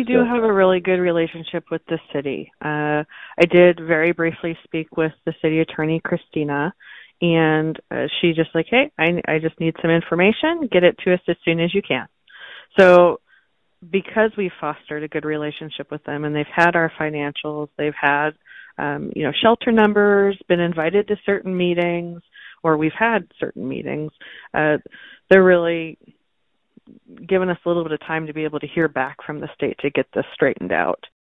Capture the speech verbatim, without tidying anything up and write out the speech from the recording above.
do have a really good relationship with the city. Uh, I did very briefly speak with the city attorney, Christina, and uh, she just like, hey, I, I just need some information. Get it to us as soon as you can. So because we fostered a good relationship with them and they've had our financials, they've had, um, you know, shelter numbers, been invited to certain meetings, or we've had certain meetings, uh, they're really given us a little bit of time to be able to hear back from the state to get this straightened out.